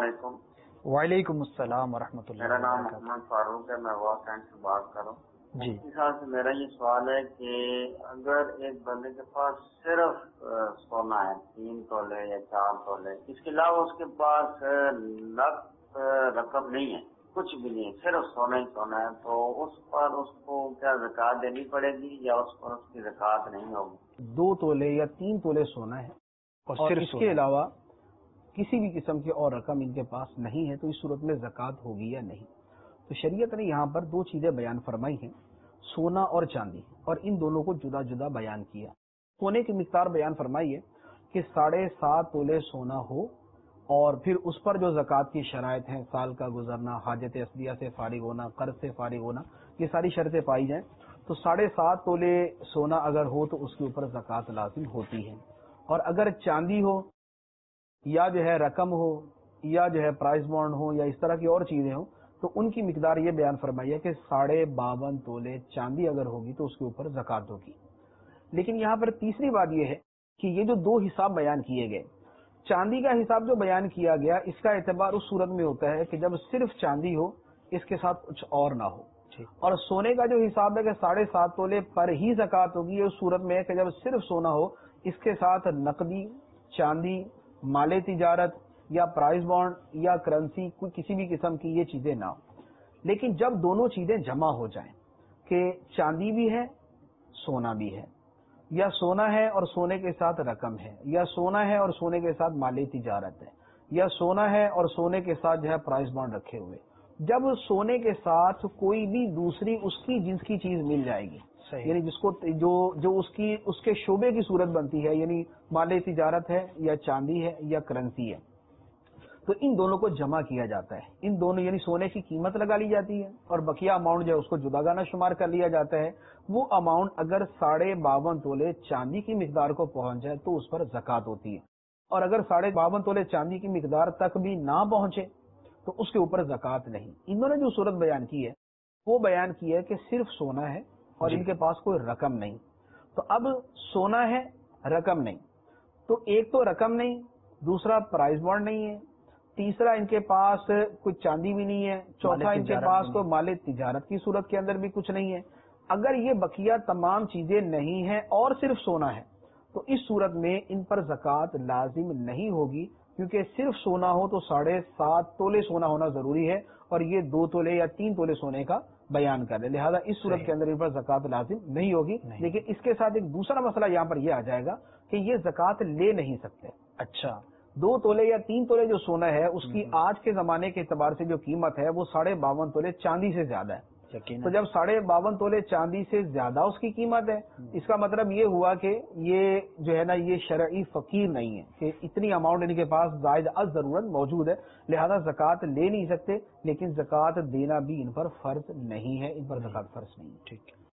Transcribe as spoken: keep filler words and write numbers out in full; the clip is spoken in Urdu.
علیکم۔ وعلیکم السلام ورحمۃ اللہ۔ میرا نام محمد فاروق ہے، میں وا کینٹ سے بات کر رہا ہوں جی۔ اس حساب سے میرا یہ سوال ہے کہ اگر ایک بندے کے پاس صرف سونا ہے تین تولے یا چار تولے، اس کے علاوہ اس کے پاس نقد رقم نہیں ہے، کچھ بھی نہیں ہے، صرف سونا ہی سونا ہے، تو اس پر اس کو کیا زکوٰۃ دینی پڑے گی یا اس پر اس کی زکوٰۃ نہیں ہوگی؟ دو تولے یا تین تولے سونا ہے اور صرف اس کے علاوہ کسی بھی قسم کی اور رقم ان کے پاس نہیں ہے، تو اس صورت میں زکوٰۃ ہوگی یا نہیں؟ تو شریعت نے یہاں پر دو چیزیں بیان فرمائی ہیں، سونا اور چاندی، اور ان دونوں کو جدا جدا بیان کیا۔ سونے کی مقدار بیان فرمائی ہے کہ ساڑھے سات تولے سونا ہو، اور پھر اس پر جو زکوٰۃ کی شرائط ہیں، سال کا گزرنا، حاجت اصلیہ سے فارغ ہونا، قرض سے فارغ ہونا، یہ ساری شرطیں پائی جائیں تو ساڑھے سات تولے سونا اگر ہو تو اس کے اوپر زکوٰۃ لازم ہوتی ہے۔ اور اگر چاندی ہو یا جو ہے رقم ہو یا جو ہے پرائز بانڈ ہو یا اس طرح کی اور چیزیں ہوں، تو ان کی مقدار یہ بیان فرمائی ہے کہ ساڑھے باون تولے چاندی اگر ہوگی تو اس کے اوپر زکوٰۃ ہوگی۔ لیکن یہاں پر تیسری بات یہ ہے کہ یہ جو دو حساب بیان کیے گئے، چاندی کا حساب جو بیان کیا گیا، اس کا اعتبار اس صورت میں ہوتا ہے کہ جب صرف چاندی ہو، اس کے ساتھ کچھ اور نہ ہو، اور سونے کا جو حساب ہے کہ ساڑھے سات تولے پر ہی زکوٰۃ ہوگی، یہ اس صورت میں ہے کہ جب صرف سونا ہو، اس کے ساتھ نقدی، چاندی، مال تجارت یا پرائز بانڈ یا کرنسی، کوئی کسی بھی قسم کی یہ چیزیں نہ ہو۔ لیکن جب دونوں چیزیں جمع ہو جائیں کہ چاندی بھی ہے، سونا بھی ہے، یا سونا ہے اور سونے کے ساتھ رقم ہے، یا سونا ہے اور سونے کے ساتھ مال تجارت ہے، یا سونا ہے اور سونے کے ساتھ جو ہے پرائز بانڈ رکھے ہوئے، جب سونے کے ساتھ کوئی بھی دوسری اس کی جنس کی چیز مل جائے گی، یعنی جس کو جو جو اس کی اس کے شعبے کی صورت بنتی ہے، یعنی مال تجارت ہے یا چاندی ہے یا کرنسی ہے، تو ان دونوں کو جمع کیا جاتا ہے۔ ان دونوں یعنی سونے کی قیمت لگا لی جاتی ہے اور بقیہ اماؤنٹ جو ہے اس کو جدا گانا شمار کر لیا جاتا ہے۔ وہ اماؤنٹ اگر ساڑھے باون تولے چاندی کی مقدار کو پہنچ جائے تو اس پر زکوٰۃ ہوتی ہے، اور اگر ساڑھے باون تولے چاندی کی مقدار تک بھی نہ پہنچے تو اس کے اوپر زکوٰۃ نہیں۔ انہوں نے جو صورت بیان کی ہے وہ بیان کی ہے کہ صرف سونا ہے اور ان کے پاس کوئی رقم نہیں۔ تو اب سونا ہے، رقم نہیں، تو ایک تو رقم نہیں، دوسرا پرائز بانڈ نہیں ہے، تیسرا ان کے پاس کوئی چاندی بھی نہیں ہے، چوتھا ان کے پاس کوئی مال تجارت کی صورت کے اندر بھی کچھ نہیں ہے۔ اگر یہ بقیہ تمام چیزیں نہیں ہیں اور صرف سونا ہے تو اس صورت میں ان پر زکوٰۃ لازم نہیں ہوگی، کیونکہ صرف سونا ہو تو ساڑھے سات تولے سونا ہونا ضروری ہے، اور یہ دو تولے یا تین تولے سونے کا بیان کر لیں، لہذا اس صورت کے اندر ان پر زکوٰۃ لازم نہیں ہوگی۔ لیکن اس کے ساتھ ایک دوسرا مسئلہ یہاں پر یہ آ جائے گا کہ یہ زکوٰۃ لے نہیں سکتے۔ اچھا، دو تولے یا تین تولے جو سونا ہے اس کی آج کے زمانے کے اعتبار سے جو قیمت ہے وہ ساڑھے باون تولے چاندی سے زیادہ ہے، تو جب ساڑھے باون تولے چاندی سے زیادہ اس کی قیمت ہے، اس کا مطلب یہ ہوا کہ یہ جو ہے نا یہ شرعی فقیر نہیں ہے کہ اتنی اماؤنٹ ان کے پاس زائد از ضرورت موجود ہے، لہذا زکوٰۃ لے نہیں سکتے، لیکن زکوٰۃ دینا بھی ان پر فرض نہیں ہے، ان پر زکوٰۃ فرض نہیں ہے۔ ٹھیک ہے۔